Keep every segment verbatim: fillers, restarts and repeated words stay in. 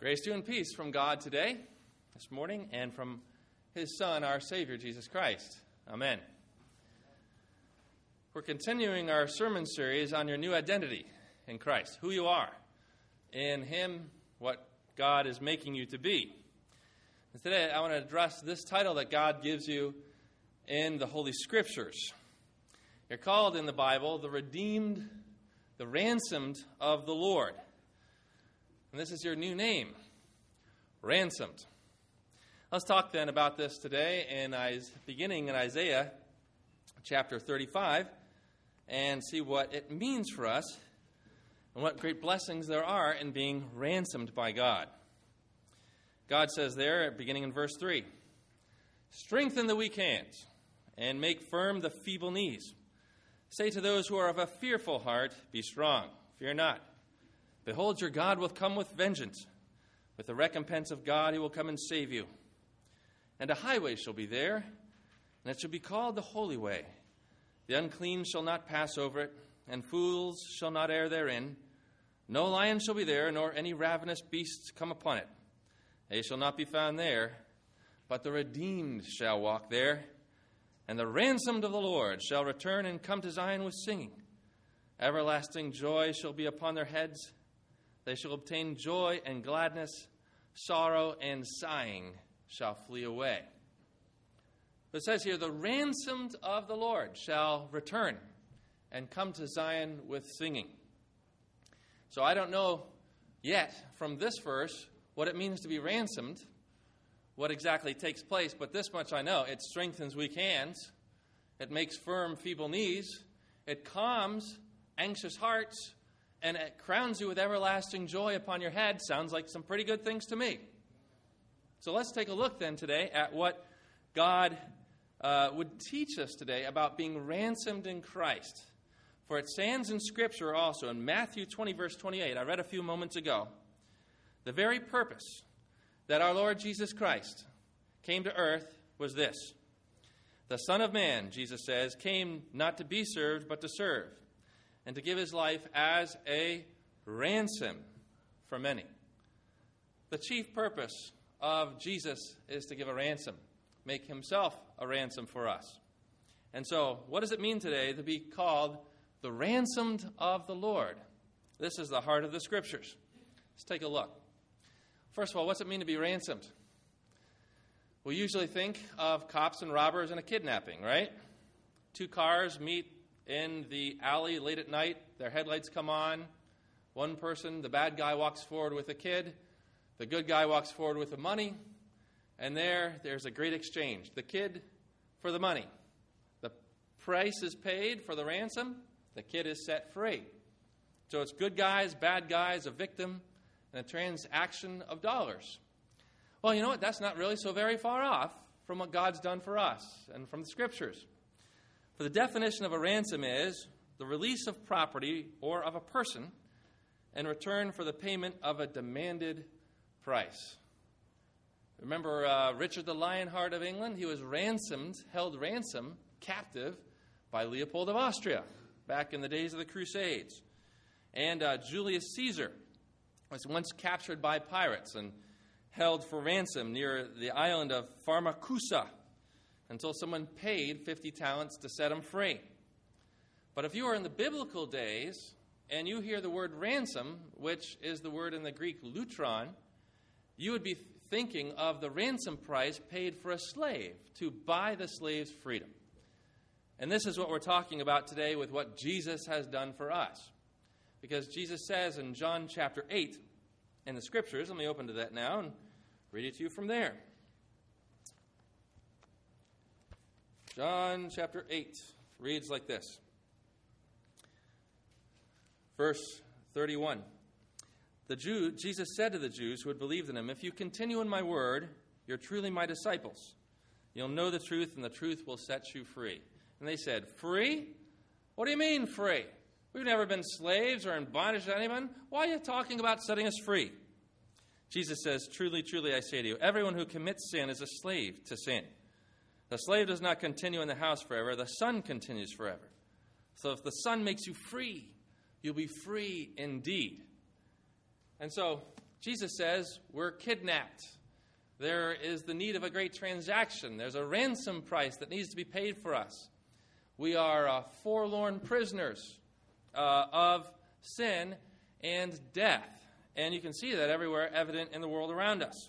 Grace to you and peace from God today, this morning, and from his Son, our Savior, Jesus Christ. Amen. We're continuing our sermon series on your new identity in Christ, who you are in him, what God is making you to be. And today I want to address this title that God gives you in the Holy Scriptures. You're called in the Bible the redeemed, the ransomed of the Lord. And this is your new name, ransomed. Let's talk then about this today, in beginning in Isaiah chapter thirty-five, and see what it means for us and what great blessings there are in being ransomed by God. God says there, beginning in verse three, "Strengthen the weak hands and make firm the feeble knees. Say to those who are of a fearful heart, be strong, fear not. Behold, your God will come with vengeance. With the recompense of God, he will come and save you. And a highway shall be there, and it shall be called the Holy Way. The unclean shall not pass over it, and fools shall not err therein. No lion shall be there, nor any ravenous beast come upon it. They shall not be found there, but the redeemed shall walk there. And the ransomed of the Lord shall return and come to Zion with singing. Everlasting joy shall be upon their heads. They shall obtain joy and gladness. Sorrow and sighing shall flee away." It says here, the ransomed of the Lord shall return and come to Zion with singing. So I don't know yet from this verse what it means to be ransomed, what exactly takes place, but this much I know. It strengthens weak hands. It makes firm feeble knees. It calms anxious hearts. And it crowns you with everlasting joy upon your head. Sounds like some pretty good things to me. So let's take a look then today at what God uh, would teach us today about being ransomed in Christ. For it stands in Scripture also in Matthew twenty, verse twenty-eight. I read a few moments ago. The very purpose that our Lord Jesus Christ came to earth was this. The Son of Man, Jesus says, came not to be served, but to serve, and to give his life as a ransom for many. The chief purpose of Jesus is to give a ransom, make himself a ransom for us. And so, what does it mean today to be called the ransomed of the Lord? This is the heart of the Scriptures. Let's take a look. First of all, what's it mean to be ransomed? We usually think of cops and robbers and a kidnapping, right? Two cars meet in the alley late at night, their headlights come on. One person, the bad guy, walks forward with a kid. The good guy walks forward with the money. And there, there's a great exchange. The kid for the money. The price is paid for the ransom. The kid is set free. So it's good guys, bad guys, a victim, and a transaction of dollars. Well, you know what? That's not really so very far off from what God's done for us and from the Scriptures. For the definition of a ransom is the release of property or of a person in return for the payment of a demanded price. Remember uh, Richard the Lionheart of England? He was ransomed, held ransom, captive by Leopold of Austria back in the days of the Crusades. And uh, Julius Caesar was once captured by pirates and held for ransom near the island of Pharmacusa, until someone paid fifty talents to set him free. But if you are in the biblical days and you hear the word ransom, which is the word in the Greek lutron, you would be thinking of the ransom price paid for a slave to buy the slave's freedom. And this is what we're talking about today with what Jesus has done for us. Because Jesus says in John chapter eight in the Scriptures, let me open to that now and read it to you from there. John chapter eight reads like this. Verse thirty-one. The Jew, Jesus said to the Jews who had believed in him, "If you continue in my word, you're truly my disciples. You'll know the truth, and the truth will set you free." And they said, "Free? What do you mean free? We've never been slaves or in bondage to anyone. Why are you talking about setting us free?" Jesus says, "Truly, truly, I say to you, everyone who commits sin is a slave to sin. The slave does not continue in the house forever. The son continues forever. So if the son makes you free, you'll be free indeed." And so Jesus says we're kidnapped. There is the need of a great transaction. There's a ransom price that needs to be paid for us. We are uh, forlorn prisoners uh, of sin and death. And you can see that everywhere evident in the world around us.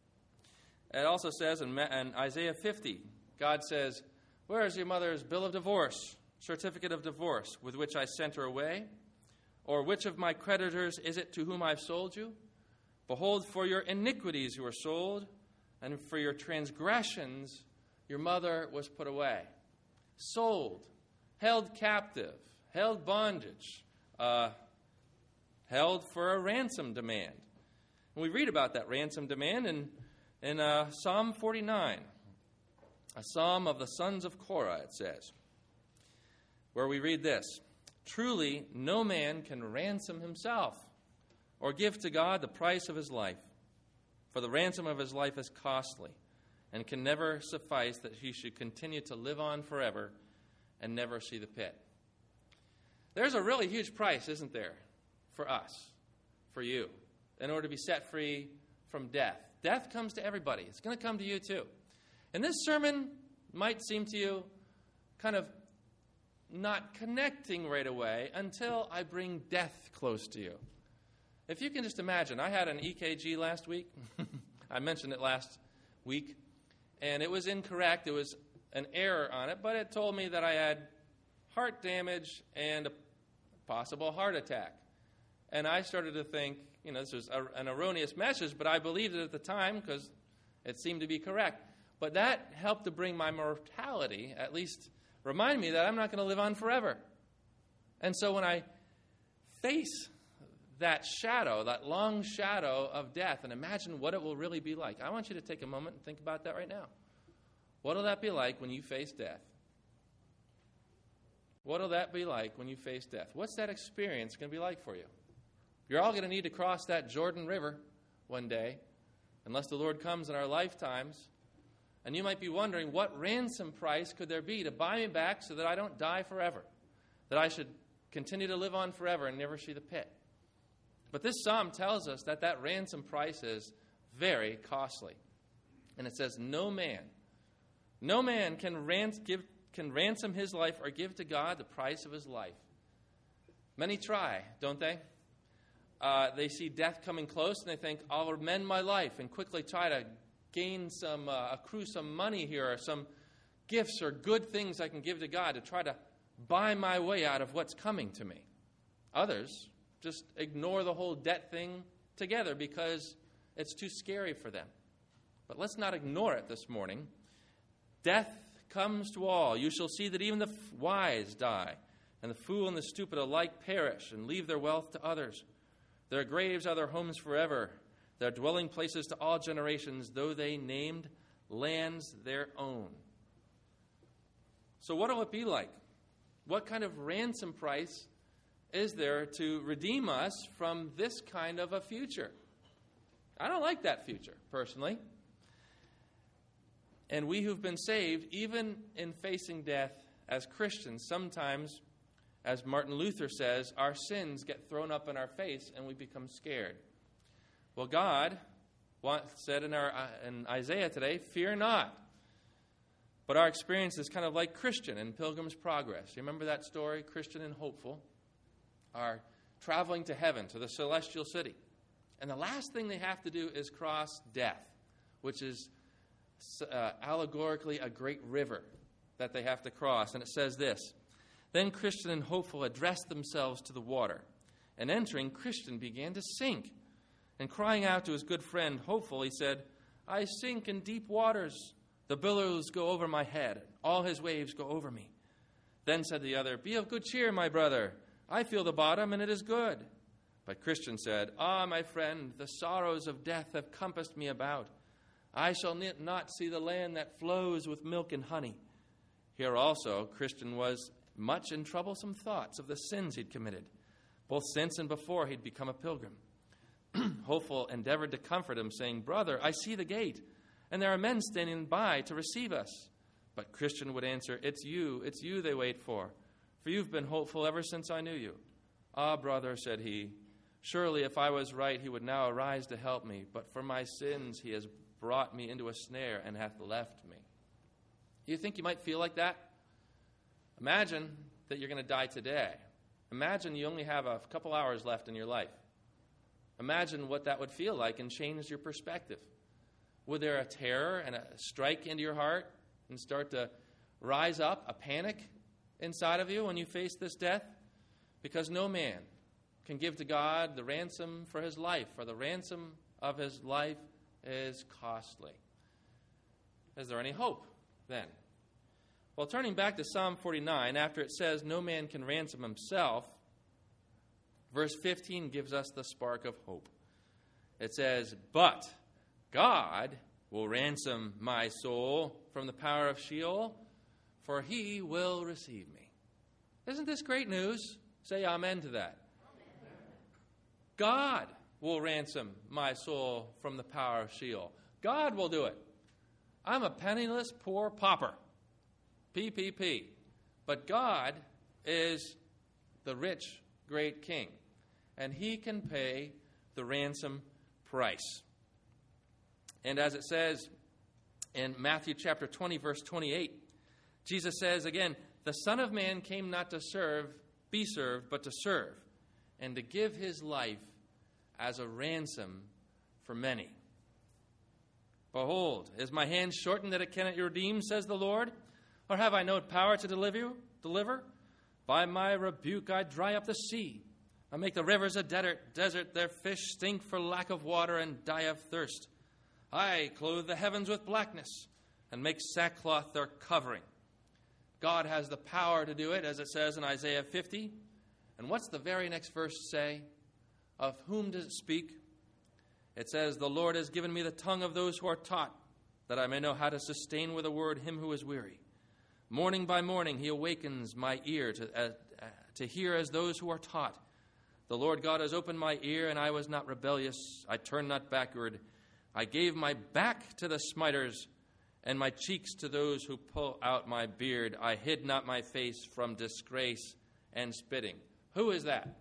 It also says in, in Isaiah fifty, God says, "Where is your mother's bill of divorce, certificate of divorce, with which I sent her away? Or which of my creditors is it to whom I've sold you? Behold, for your iniquities you were sold, and for your transgressions your mother was put away." Sold, held captive, held bondage, uh, held for a ransom demand. And we read about that ransom demand in, in uh, Psalm forty-nine, a psalm of the sons of Korah, it says, where we read this: "Truly no man can ransom himself or give to God the price of his life, for the ransom of his life is costly and can never suffice that he should continue to live on forever and never see the pit." There's a really huge price, isn't there, for us, for you, in order to be set free from death. Death comes to everybody. It's going to come to you too. And this sermon might seem to you kind of not connecting right away until I bring death close to you. If you can just imagine, I had an E K G last week. I mentioned it last week. And it was incorrect. It was an error on it. But it told me that I had heart damage and a possible heart attack. And I started to think, you know, this was a, an erroneous message, but I believed it at the time because it seemed to be correct. But that helped to bring my mortality, at least remind me that I'm not going to live on forever. And so when I face that shadow, that long shadow of death, and imagine what it will really be like, I want you to take a moment and think about that right now. What will that be like when you face death? What will that be like when you face death? What's that experience going to be like for you? You're all going to need to cross that Jordan River one day, unless the Lord comes in our lifetimes. And you might be wondering, what ransom price could there be to buy me back so that I don't die forever? That I should continue to live on forever and never see the pit? But this psalm tells us that that ransom price is very costly. And it says, no man, no man can, rans- give, can ransom his life or give to God the price of his life. Many try, don't they? Uh, they see death coming close and they think, I'll amend my life and quickly try to gain some, uh, accrue some money here or some gifts or good things I can give to God to try to buy my way out of what's coming to me. Others just ignore the whole debt thing together because it's too scary for them. But let's not ignore it this morning. Death comes to all. You shall see that even the wise die, and the fool and the stupid alike perish and leave their wealth to others. Their graves are their homes forever, their dwelling places to all generations, though they named lands their own. So what will it be like? What kind of ransom price is there to redeem us from this kind of a future? I don't like that future, personally. And we who've been saved, even in facing death as Christians, sometimes, as Martin Luther says, our sins get thrown up in our face and we become scared. Well, God said in, our, in Isaiah today, fear not. But our experience is kind of like Christian in Pilgrim's Progress. You remember that story? Christian and hopeful are traveling to heaven, to the celestial city. And the last thing they have to do is cross death, which is uh, allegorically a great river that they have to cross. And it says this: Then Christian and hopeful addressed themselves to the water, and entering, Christian began to sink. And crying out to his good friend, hopeful, he said, I sink in deep waters. The billows go over my head. All his waves go over me. Then said the other, Be of good cheer, my brother. I feel the bottom, and it is good. But Christian said, Ah, my friend, the sorrows of death have compassed me about. I shall not see the land that flows with milk and honey. Here also Christian was much in troublesome thoughts of the sins he'd committed, both since and before he'd become a pilgrim. Hopeful endeavored to comfort him, saying, Brother, I see the gate, and there are men standing by to receive us. But Christian would answer, It's you, it's you they wait for, for you've been hopeful ever since I knew you. Ah, brother, said he, Surely if I was right, he would now arise to help me. But for my sins he has brought me into a snare and hath left me. You think you might feel like that? Imagine that you're going to die today. Imagine you only have a couple hours left in your life. Imagine what that would feel like and change your perspective. Would there a terror and a strike into your heart and start to rise up, a panic inside of you when you face this death? Because no man can give to God the ransom for his life, for the ransom of his life is costly. Is there any hope then? Well, turning back to Psalm forty-nine, after it says no man can ransom himself, verse fifteen gives us the spark of hope. It says, but God will ransom my soul from the power of Sheol, for he will receive me. Isn't this great news? Say amen to that. God will ransom my soul from the power of Sheol. God will do it. I'm a penniless, poor pauper. P P P. But God is the rich, great king. And he can pay the ransom price. And as it says in Matthew chapter twenty, verse twenty-eight, Jesus says again, the Son of Man came not to serve, be served, but to serve, and to give his life as a ransom for many. Behold, is my hand shortened that it cannot redeem, says the Lord? Or have I no power to deliver you? Deliver? By my rebuke I dry up the sea. I make the rivers a desert, desert. Their fish stink for lack of water and die of thirst. I clothe the heavens with blackness and make sackcloth their covering. God has the power to do it, as it says in Isaiah fifty. And what's the very next verse say? Of whom does it speak? It says, the Lord has given me the tongue of those who are taught, that I may know how to sustain with a word him who is weary. Morning by morning he awakens my ear to, uh, uh, to hear as those who are taught. The Lord God has opened my ear, and I was not rebellious. I turned not backward. I gave my back to the smiters, and my cheeks to those who pull out my beard. I hid not my face from disgrace and spitting. Who is that?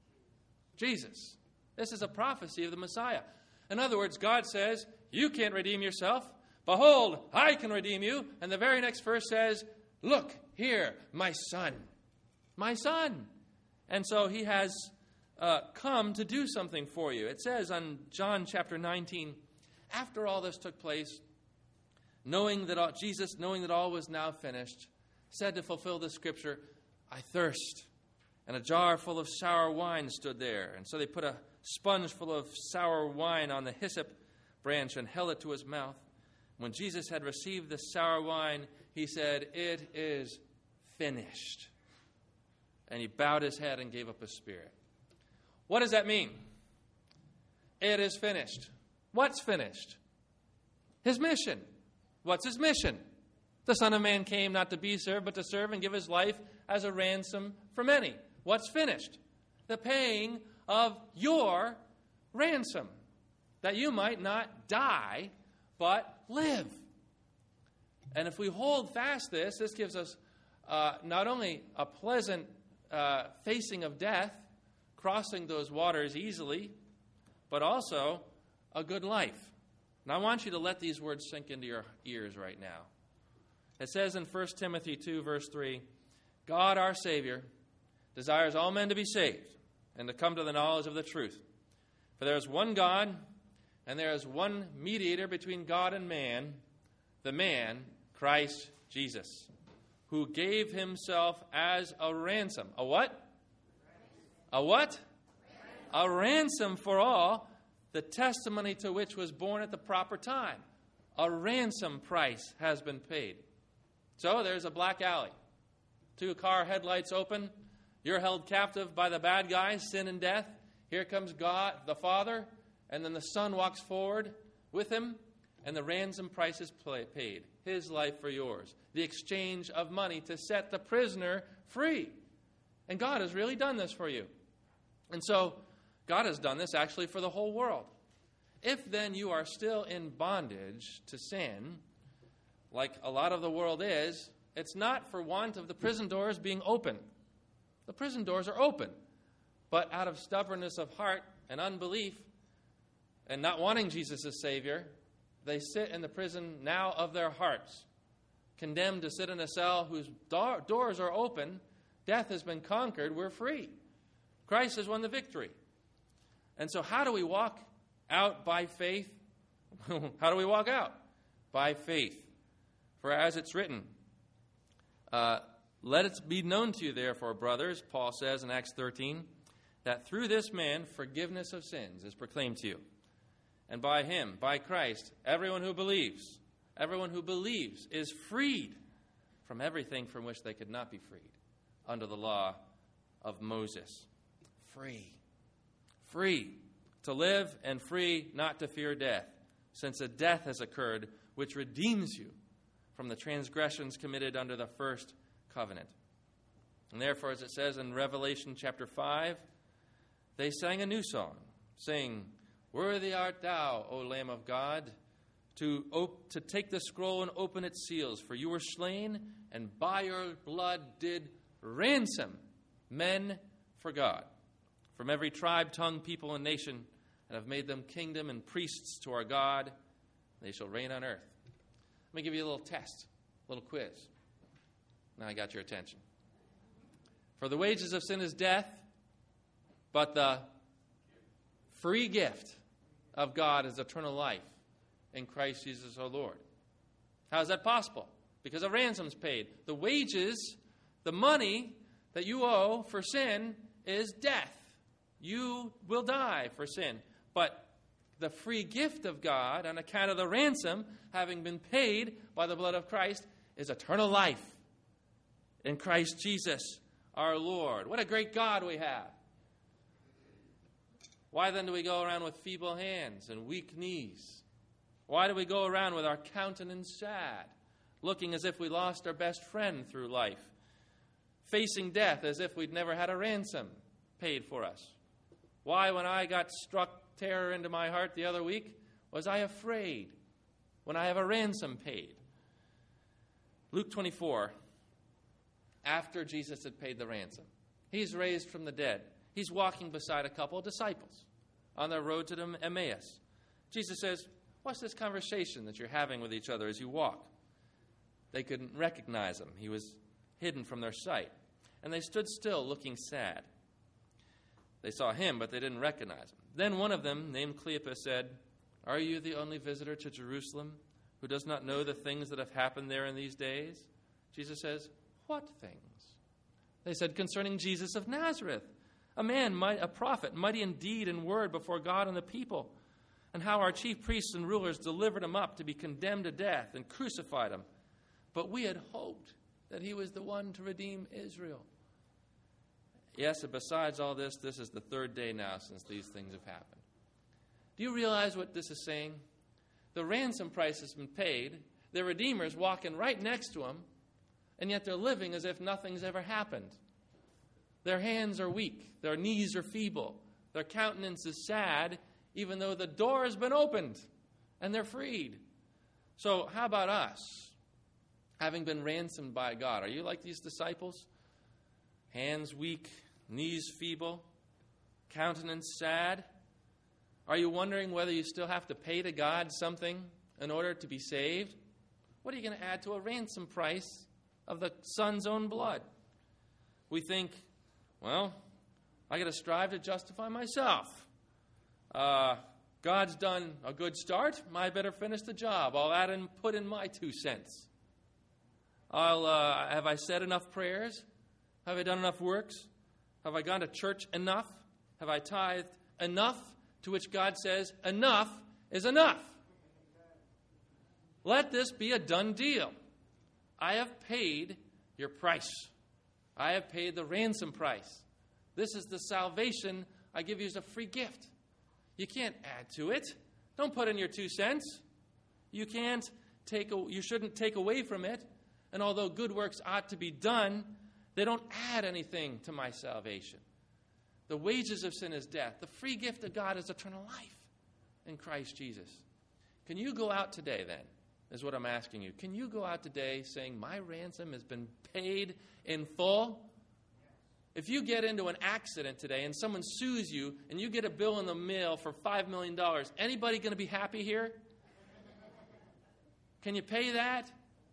Jesus. This is a prophecy of the Messiah. In other words, God says, you can't redeem yourself. Behold, I can redeem you. And the very next verse says, look here, my son. My son. And so he has uh, come to do something for you. It says on John chapter nineteen, after all this took place, knowing that all, Jesus, knowing that all was now finished, said to fulfill the scripture, I thirst. And a jar full of sour wine stood there. And so they put a sponge full of sour wine on the hyssop branch and held it to his mouth. When Jesus had received the sour wine, he said, it is finished. And he bowed his head and gave up his spirit. What does that mean? It is finished. What's finished? His mission. What's his mission? The Son of Man came not to be served, but to serve and give his life as a ransom for many. What's finished? The paying of your ransom, that you might not die, but live. And if we hold fast this, this gives us uh, not only a pleasant uh, facing of death, crossing those waters easily, but also a good life. And I want you to let these words sink into your ears right now. It says in First Timothy two, verse three, God our Savior desires all men to be saved and to come to the knowledge of the truth. For there is one God, and there is one mediator between God and man, the man, Christ Jesus, who gave himself as a ransom. A what? A what? A ransom for all, the testimony to which was born at the proper time. A ransom price has been paid. So there's a black alley. Two car headlights open. You're held captive by the bad guys, sin and death. Here comes God, the Father, and then the Son walks forward with him, and the ransom price is paid. His life for yours. The exchange of money to set the prisoner free. And God has really done this for you. And so, God has done this actually for the whole world. If then you are still in bondage to sin, like a lot of the world is, it's not for want of the prison doors being open. The prison doors are open. but out of stubbornness of heart and unbelief and not wanting Jesus as Savior, they sit in the prison now of their hearts, condemned to sit in a cell whose do- doors are open. Death has been conquered. We're free. Christ has won the victory. And so how do we walk out by faith? How do we walk out? By faith. For as it's written, uh, let it be known to you, therefore, brothers, Paul says in Acts thirteen, that through this man forgiveness of sins is proclaimed to you. And by him, by Christ, everyone who believes, everyone who believes is freed from everything from which they could not be freed under the law of Moses. Free. Free to live and free not to fear death, since a death has occurred which redeems you from the transgressions committed under the first covenant. And therefore, as it says in Revelation chapter five, they sang a new song, saying, Worthy art thou, O Lamb of God, to, op- to take the scroll and open its seals, for you were slain, and by your blood did ransom men for God, from every tribe, tongue, people, and nation, and have made them kingdom and priests to our God. They shall reign on earth. Let me give you a little test, a little quiz. Now I got your attention. For the wages of sin is death, but the free gift of God is eternal life in Christ Jesus our Lord. How is that possible? Because a ransom's paid. The wages, the money that you owe for sin is death. You will die for sin. But the free gift of God, on account of the ransom having been paid by the blood of Christ, is eternal life in Christ Jesus our Lord. What a great God we have. Why then do we go around with feeble hands and weak knees? Why do we go around with our countenance sad, looking as if we lost our best friend through life, facing death as if we'd never had a ransom paid for us? Why, when I got struck terror into my heart the other week, was I afraid when I have a ransom paid? Luke twenty-four, after Jesus had paid the ransom, he's raised from the dead. He's walking beside a couple of disciples on their road to Emmaus. Jesus says, what's this conversation that you're having with each other as you walk? They couldn't recognize him. He was hidden from their sight. And they stood still, looking sad. They saw him, but they didn't recognize him. Then one of them, named Cleopas, said, Are you the only visitor to Jerusalem who does not know the things that have happened there in these days? Jesus says, What things? They said, Concerning Jesus of Nazareth, a man, a prophet, mighty in deed and word before God and the people, and how our chief priests and rulers delivered him up to be condemned to death and crucified him. But we had hoped that he was the one to redeem Israel. Yes, and besides all this, this is the third day now since these things have happened. Do you realize what this is saying? The ransom price has been paid. Their Redeemer's walking right next to him, and yet they're living as if nothing's ever happened. Their hands are weak. Their knees are feeble. Their countenance is sad, even though the door has been opened and they're freed. So how about us, having been ransomed by God? Are you like these disciples? Hands weak, knees feeble, countenance sad? Are you wondering whether you still have to pay to God something in order to be saved? What are you going to add to a ransom price of the Son's own blood? We think, well, I got to strive to justify myself. Uh, God's done a good start. I better finish the job. I'll add and put in my two cents. I'll uh, have I said enough prayers? Have I done enough works? Have I gone to church enough? Have I tithed enough? To which God says, enough is enough. Let this be a done deal. I have paid your price. I have paid the ransom price. This is the salvation I give you as a free gift. You can't add to it. Don't put in your two cents. You can't take. A, you shouldn't take away from it. And although good works ought to be done, they don't add anything to my salvation. The wages of sin is death. The free gift of God is eternal life in Christ Jesus. Can you go out today then, is what I'm asking you. Can you go out today saying, my ransom has been paid in full? If you get into an accident today and someone sues you and you get a bill in the mail for five million dollars, anybody going to be happy here? Can you pay that?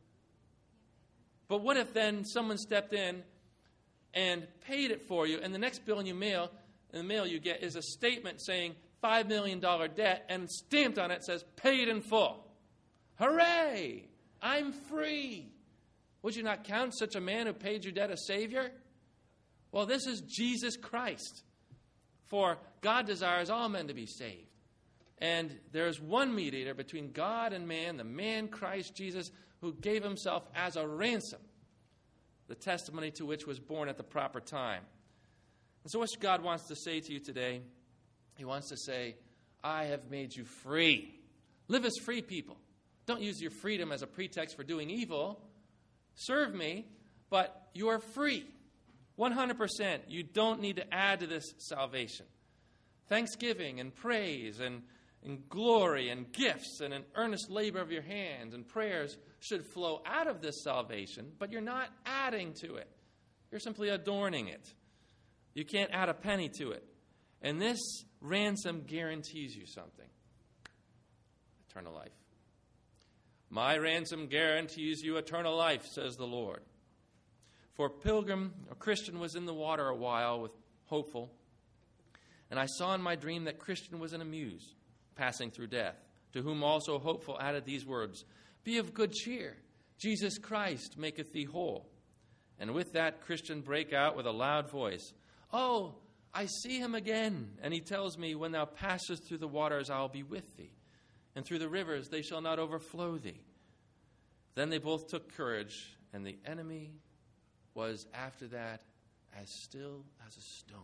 But what if then someone stepped in and paid it for you, and the next bill in your mail, in the mail you get is a statement saying five million dollars debt, and stamped on it says paid in full. Hooray! I'm free. Would you not count such a man who paid your debt a Savior? Well, this is Jesus Christ. For God desires all men to be saved. And there is one mediator between God and man, the man Christ Jesus, who gave himself as a ransom, the testimony to which was born at the proper time. And so what God wants to say to you today, he wants to say, I have made you free. Live as free people. Don't use your freedom as a pretext for doing evil. Serve me, but you are free. one hundred percent. You don't need to add to this salvation. Thanksgiving and praise and, and glory and gifts and an earnest labor of your hands and prayers should flow out of this salvation, but you're not adding to it. You're simply adorning it. You can't add a penny to it. And this ransom guarantees you something. Eternal life. My ransom guarantees you eternal life, says the Lord. For a pilgrim, a Christian, was in the water a while with hopeful. And I saw in my dream that Christian was in a muse, passing through death, to whom also hopeful added these words, Be of good cheer, Jesus Christ maketh thee whole. And with that Christian brake out with a loud voice, Oh, I see him again. And he tells me, When thou passest through the waters, I will be with thee. And through the rivers, they shall not overflow thee. Then they both took courage, and the enemy was after that as still as a stone,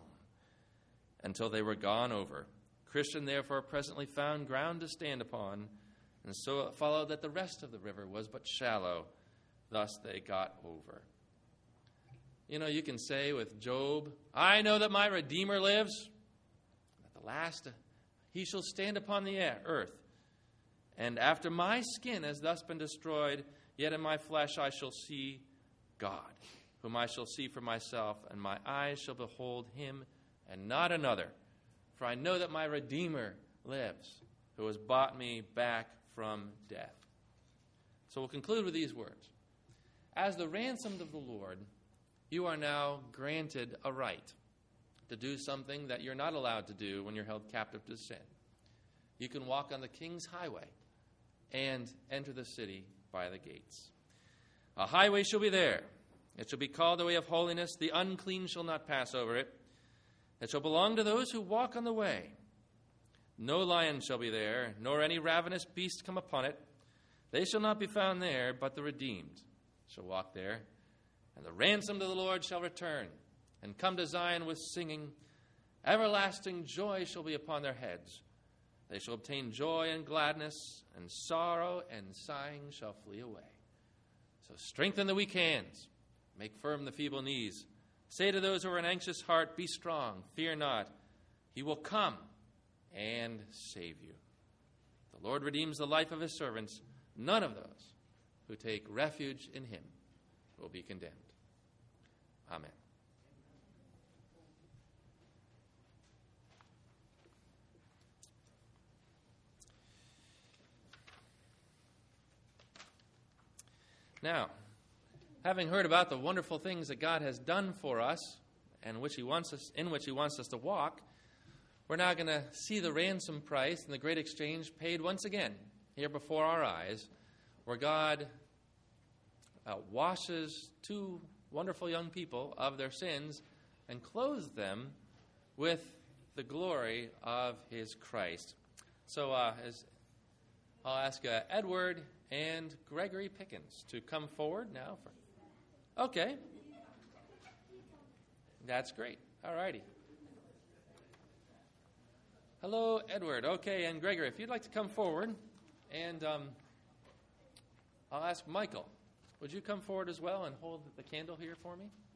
until they were gone over. Christian therefore presently found ground to stand upon, and so it followed that the rest of the river was but shallow. Thus they got over. You know, you can say with Job, I know that my Redeemer lives. At the last, he shall stand upon the earth. And after my skin has thus been destroyed, yet in my flesh I shall see God, whom I shall see for myself, and my eyes shall behold him and not another. For I know that my Redeemer lives, who has bought me back from death. So we'll conclude with these words. As the ransomed of the Lord, you are now granted a right to do something that you're not allowed to do when you're held captive to sin. You can walk on the King's highway and enter the city by the gates. A highway shall be there. It shall be called the way of holiness. The unclean shall not pass over it. It shall belong to those who walk on the way. No lion shall be there, nor any ravenous beast come upon it. They shall not be found there, but the redeemed shall walk there. And the ransomed of the Lord shall return, and come to Zion with singing. Everlasting joy shall be upon their heads. They shall obtain joy and gladness, and sorrow and sighing shall flee away. So strengthen the weak hands, make firm the feeble knees. Say to those who are in anxious heart, Be strong, fear not. He will come and save you. The Lord redeems the life of his servants. None of those who take refuge in him will be condemned. Amen. Now, having heard about the wonderful things that God has done for us, and which He wants us, in which He wants us to walk, we're now going to see the ransom price and the great exchange paid once again here before our eyes, where God uh, washes two wonderful young people of their sins and clothes them with the glory of His Christ. So uh, as I'll ask uh, Edward and Gregory Pickens to come forward now. For, okay. That's great. All righty. Hello, Edward. Okay, and Gregory, if you'd like to come forward, and um, I'll ask Michael, would you come forward as well and hold the candle here for me?